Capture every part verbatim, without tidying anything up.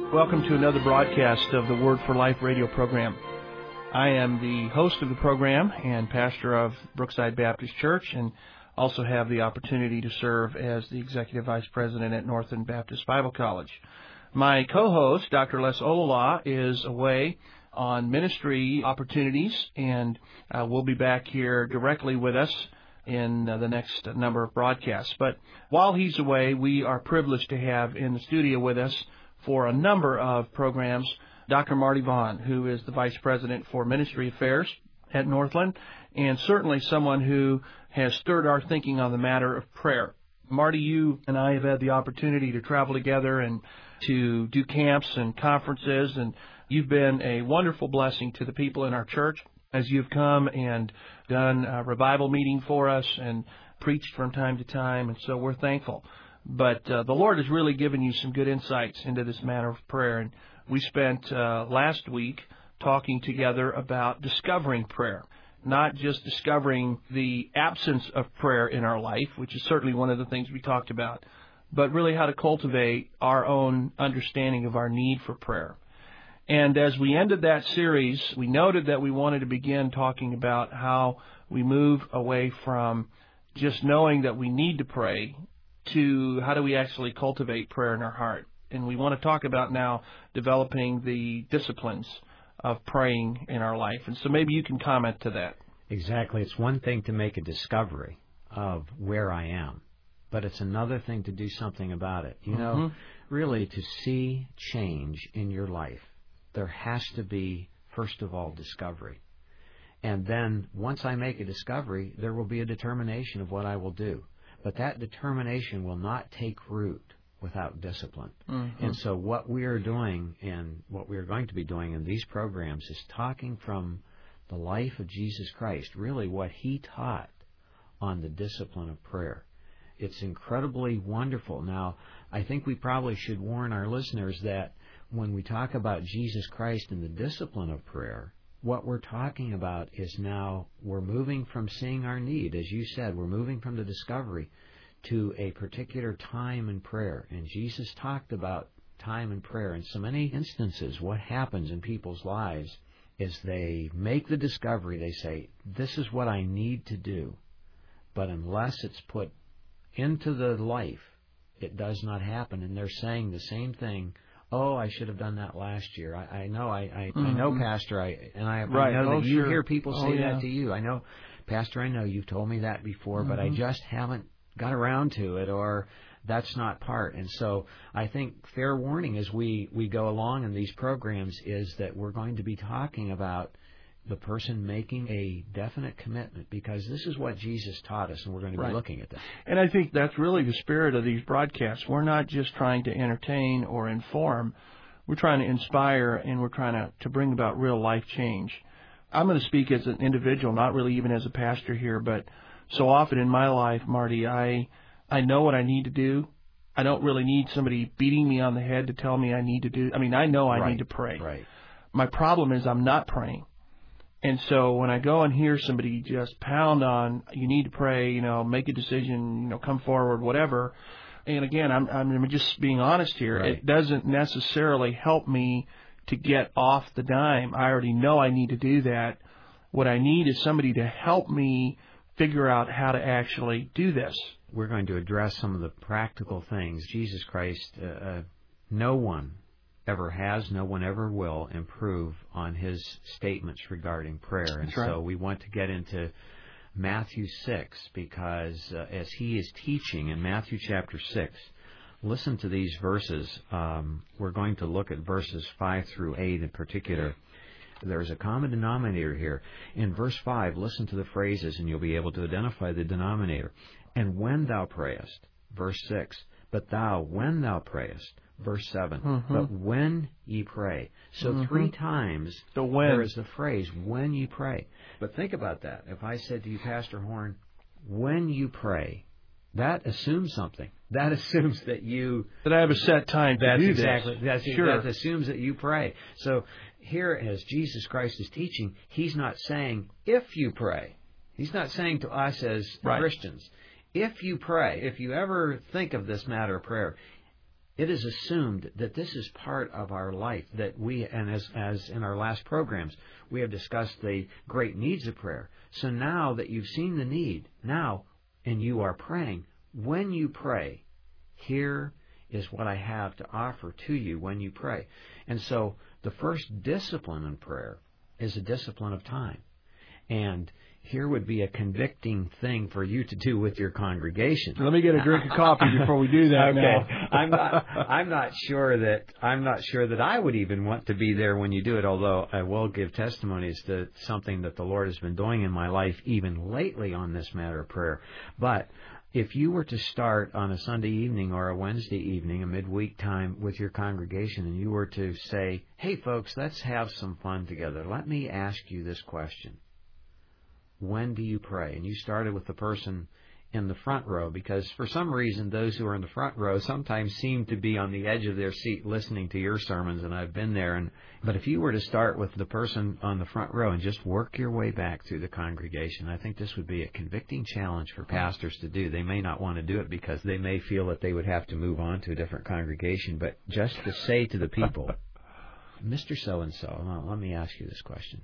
Welcome to another broadcast of the Word for Life radio program. I am the host of the program and pastor of Brookside Baptist Church, and also have the opportunity to serve as the executive vice president at Northern Baptist Bible College. My co-host, Doctor Les Olala, is away on ministry opportunities, and uh, will be back here directly with us in uh, the next number of broadcasts. But while he's away, we are privileged to have in the studio with us for a number of programs Doctor Marty Vaughn, who is the Vice President for Ministry Affairs at Northland, and certainly someone who has stirred our thinking on the matter of prayer. Marty, you and I have had the opportunity to travel together and to do camps and conferences, and you've been a wonderful blessing to the people in our church as you've come and done a revival meeting for us and preached from time to time, and so we're thankful. But uh, the Lord has really given you some good insights into this matter of prayer, and we spent uh, last week talking together about discovering prayer, not just discovering the absence of prayer in our life, which is certainly one of the things we talked about, but really how to cultivate our own understanding of our need for prayer. And as we ended that series, we noted that we wanted to begin talking about how we move away from just knowing that we need to pray to how do we actually cultivate prayer in our heart. And we want to talk about now developing the disciplines of praying in our life. And so maybe you can comment to that. Exactly. It's one thing to make a discovery of where I am, but it's another thing to do something about it. You know, mm-hmm. really to see change in your life, there has to be, first of all, discovery. And then once I make a discovery, there will be a determination of what I will do. But that determination will not take root without discipline. Mm-hmm. And so what we are doing and what we are going to be doing in these programs is talking from the life of Jesus Christ, really what he taught on the discipline of prayer. It's incredibly wonderful. Now, I think we probably should warn our listeners that when we talk about Jesus Christ and the discipline of prayer, what we're talking about is now we're moving from seeing our need. As you said, we're moving from the discovery to a particular time in prayer. And Jesus talked about time in prayer. In so many instances, what happens in people's lives is they make the discovery. They say, this is what I need to do. But unless it's put into the life, it does not happen. And they're saying the same thing. Oh, I should have done that last year. I, I know, I, I, mm-hmm. I know, Pastor, I, and I, right. I know oh, that you sure. hear people say oh, yeah. that to you. I know, Pastor, I know you've told me that before, mm-hmm. but I just haven't got around to it, or that's not part. And so I think fair warning as we, we go along in these programs is that we're going to be talking about the person making a definite commitment, because this is what Jesus taught us, and we're going to be right. looking at that. And I think that's really the spirit of these broadcasts. We're not just trying to entertain or inform. We're trying to inspire, and we're trying to, to bring about real life change. I'm going to speak as an individual, not really even as a pastor here, but so often in my life, Marty, I I know what I need to do. I don't really need somebody beating me on the head to tell me I need to do. I mean, I know I right. need to pray. Right. My problem is I'm not praying. And so when I go and hear somebody just pound on, you need to pray, you know, make a decision, you know, come forward, whatever. And again, I'm, I'm just being honest here. Right. It doesn't necessarily help me to get off the dime. I already know I need to do that. What I need is somebody to help me figure out how to actually do this. We're going to address some of the practical things. Jesus Christ, uh, uh, no one ever has, no one ever will improve on his statements regarding prayer. And That's right. so we want to get into Matthew six, because uh, as he is teaching in Matthew chapter six, listen to these verses. Um, we're going to look at verses five through eight in particular. There's a common denominator here. In verse five, listen to the phrases, and you'll be able to identify the denominator. And when thou prayest, verse six, but thou, when thou prayest, verse seven, mm-hmm. but when ye pray. So mm-hmm. three times the when. There is the phrase, when ye pray. But think about that. If I said to you, Pastor Horn, when you pray, that assumes something. That assumes that you... That I have a set time to that's do exactly, this. That's, sure. That assumes that you pray. So here, as Jesus Christ is teaching, he's not saying, if you pray. He's not saying to us as right. Christians, if you pray, if you ever think of this matter of prayer, It is assumed that this is part of our life, that we, and as, as in our last programs, we have discussed the great needs of prayer. So now that you've seen the need, now, and you are praying, when you pray, here is what I have to offer to you when you pray. And so the first discipline in prayer is a discipline of time. And here would be a convicting thing for you to do with your congregation. Let me get a drink of coffee before we do that. Okay, now. I'm not. I'm not sure that. I'm not sure that I would even want to be there when you do it. Although I will give testimonies to something that the Lord has been doing in my life, even lately, on this matter of prayer. But if you were to start on a Sunday evening or a Wednesday evening, a midweek time with your congregation, and you were to say, "Hey, folks, let's have some fun together. Let me ask you this question. When do you pray?" And you started with the person in the front row, because for some reason those who are in the front row sometimes seem to be on the edge of their seat listening to your sermons, and I've been there. And but if you were to start with the person on the front row and just work your way back through the congregation, I think this would be a convicting challenge for pastors to do. They may not want to do it because they may feel that they would have to move on to a different congregation, but just to say to the people, "Mister So-and-so, well, let me ask you this question.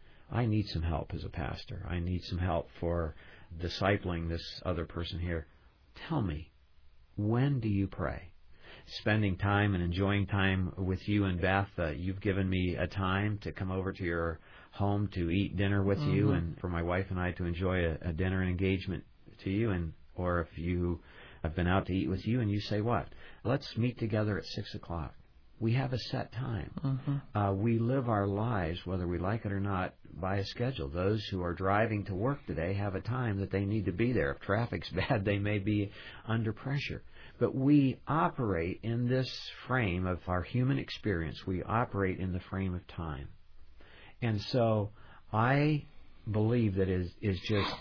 I need some help as a pastor. I need some help for discipling this other person here. Tell me, when do you pray?" Spending time and enjoying time with you and Beth, uh, you've given me a time to come over to your home to eat dinner with mm-hmm. you, and for my wife and I to enjoy a, a dinner and engagement to you. And or if you have been out to eat with you and you say, "What? Let's meet together at six o'clock." We have a set time. Mm-hmm. Uh, we live our lives, whether we like it or not, by a schedule. Those who are driving to work today have a time that they need to be there. If traffic's bad, they may be under pressure. But we operate in this frame of our human experience. We operate in the frame of time. And so I believe that it is, is just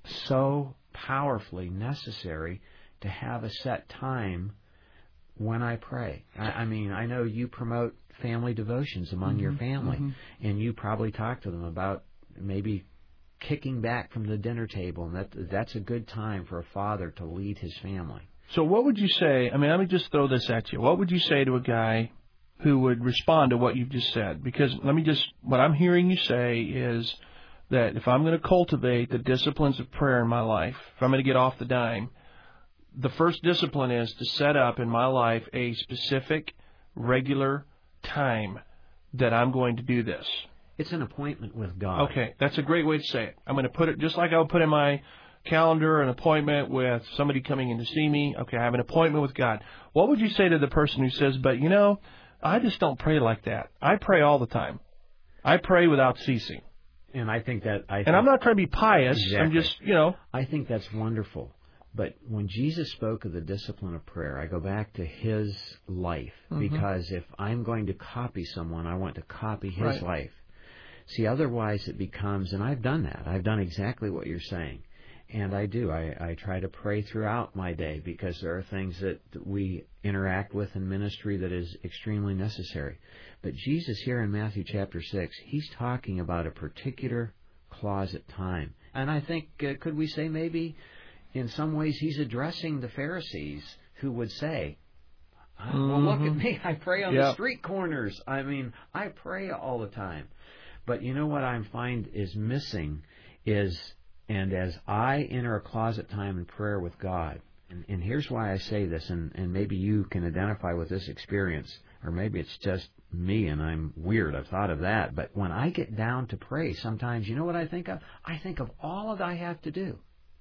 so powerfully necessary to have a set time when I pray. I, I mean, I know you promote family devotions among mm-hmm, your family, mm-hmm. and you probably talk to them about maybe kicking back from the dinner table, and that that's a good time for a father to lead his family. So what would you say, I mean, let me just throw this at you. What would you say to a guy who would respond to what you've just said? Because let me just, what I'm hearing you say is that if I'm going to cultivate the disciplines of prayer in my life, if I'm going to get off the dime, the first discipline is to set up in my life a specific, regular time that I'm going to do this. It's an appointment with God. Okay, that's a great way to say it. I'm going to put it just like I would put in my calendar an appointment with somebody coming in to see me. Okay, I have an appointment with God. What would you say to the person who says, "But you know, I just don't pray like that. I pray all the time. I pray without ceasing." And I think that I. Think, and I'm not trying to be pious. Exactly. I'm just, you know. I think that's wonderful. But when Jesus spoke of the discipline of prayer, I go back to his life, mm-hmm. because if I'm going to copy someone, I want to copy his right. life. See, otherwise it becomes, and I've done that. I've done exactly what you're saying. And I do. I, I try to pray throughout my day because there are things that we interact with in ministry that is extremely necessary. But Jesus here in Matthew chapter six, he's talking about a particular closet time. And I think, uh, could we say maybe in some ways he's addressing the Pharisees who would say, "Oh, well, look at me. I pray on yep. the street corners. I mean, I pray all the time." But you know what I find is missing is, and as I enter a closet time in prayer with God, and, and here's why I say this, and, and maybe you can identify with this experience, or maybe it's just me and I'm weird. I've thought of that. But when I get down to pray, sometimes, you know what I think of? I think of all that I have to do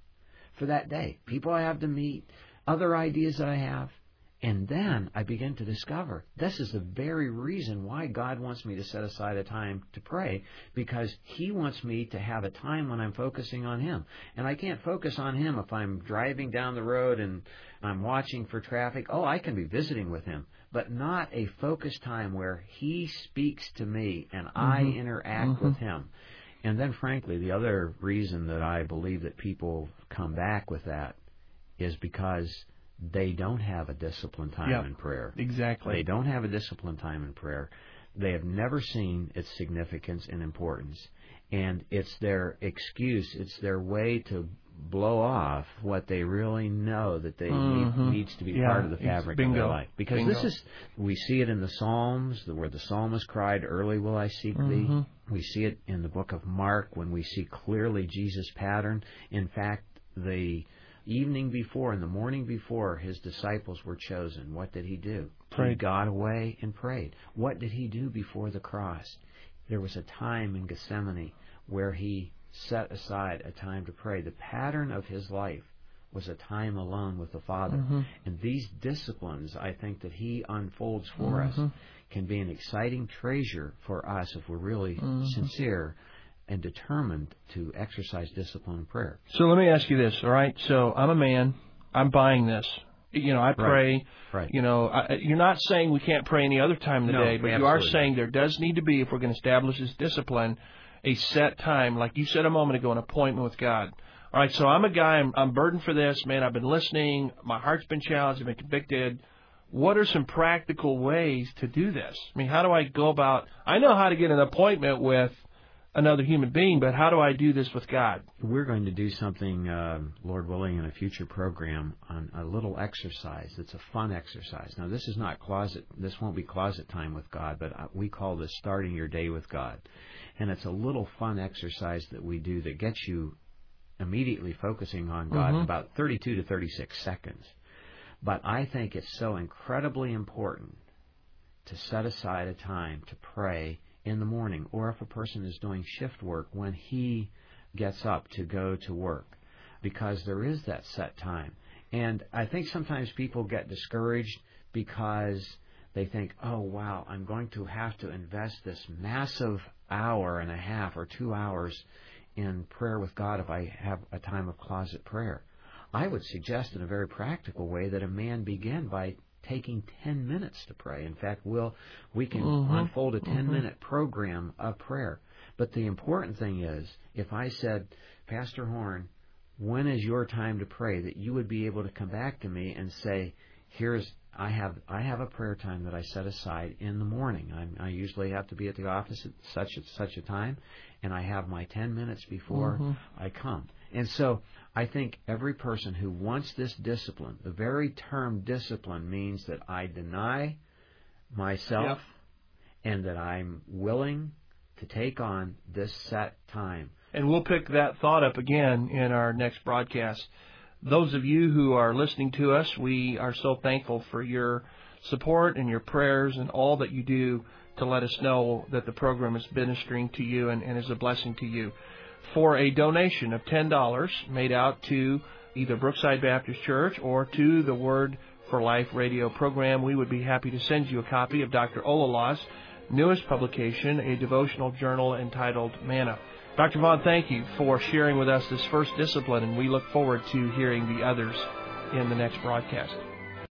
for that day, people I have to meet, other ideas that I have. And then I begin to discover this is the very reason why God wants me to set aside a time to pray, because he wants me to have a time when I'm focusing on him. And I can't focus on him if I'm driving down the road and I'm watching for traffic. Oh, I can be visiting with him, but not a focused time where he speaks to me and mm-hmm. I interact mm-hmm. with him. And then, frankly, the other reason that I believe that people come back with that is because they don't have a disciplined time yep, in prayer. Exactly. They don't have a disciplined time in prayer. They have never seen its significance and importance. And it's their excuse, it's their way to blow off what they really know that they mm-hmm. need, needs to be yeah, part of the fabric bingo. of their life. Because bingo. this is, we see it in the Psalms, where the psalmist cried, "Early will I seek mm-hmm. thee." We see it in the book of Mark when we see clearly Jesus' pattern. In fact, the evening before and the morning before his disciples were chosen, what did he do? Prayed. He got away and prayed. What did he do before the cross? There was a time in Gethsemane where he set aside a time to pray. The pattern of his life was a time alone with the Father. Mm-hmm. And these disciplines, I think, that he unfolds for mm-hmm. us can be an exciting treasure for us if we're really mm-hmm. sincere and determined to exercise discipline in prayer. So let me ask you this, all right? So I'm a man. I'm buying this. You know, I pray. Right. Right. You know, I, you're not saying we can't pray any other time of the no, day, but you are saying there does need to be, if we're going to establish this discipline, a set time, like you said a moment ago, an appointment with God. All right, so I'm a guy, I'm, I'm burdened for this. Man, I've been listening. My heart's been challenged. I've been convicted. What are some practical ways to do this? I mean, how do I go about, I know how to get an appointment with another human being, but how do I do this with God? We're going to do something, uh, Lord willing, in a future program on a little exercise. It's a fun exercise. Now, this is not closet, this won't be closet time with God, but we call this starting your day with God. And it's a little fun exercise that we do that gets you immediately focusing on God mm-hmm. in about thirty-two to thirty-six seconds. But I think it's so incredibly important to set aside a time to pray in the morning, or if a person is doing shift work, when he gets up to go to work, because there is that set time. And I think sometimes people get discouraged because they think, oh, wow, I'm going to have to invest this massive hour and a half or two hours in prayer with God if I have a time of closet prayer. I would suggest in a very practical way that a man begin by taking ten minutes to pray. In fact, we'll, we can mm-hmm. unfold a ten-minute mm-hmm. program of prayer. But the important thing is, if I said, Pastor Horn, when is your time to pray, that you would be able to come back to me and say, here's, I have I have a prayer time that I set aside in the morning. I'm, I usually have to be at the office at such and such a time, and I have my ten minutes before mm-hmm. I come. And so I think every person who wants this discipline, the very term discipline means that I deny myself yep. and that I'm willing to take on this set time. And we'll pick that thought up again in our next broadcast. Those of you who are listening to us, we are so thankful for your support and your prayers and all that you do to let us know that the program is ministering to you and, and is a blessing to you. For a donation of ten dollars made out to either Brookside Baptist Church or to the Word for Life radio program, we would be happy to send you a copy of Doctor Olala's newest publication, a devotional journal entitled Manna. Doctor Vaughn, thank you for sharing with us this first discipline, and we look forward to hearing the others in the next broadcast.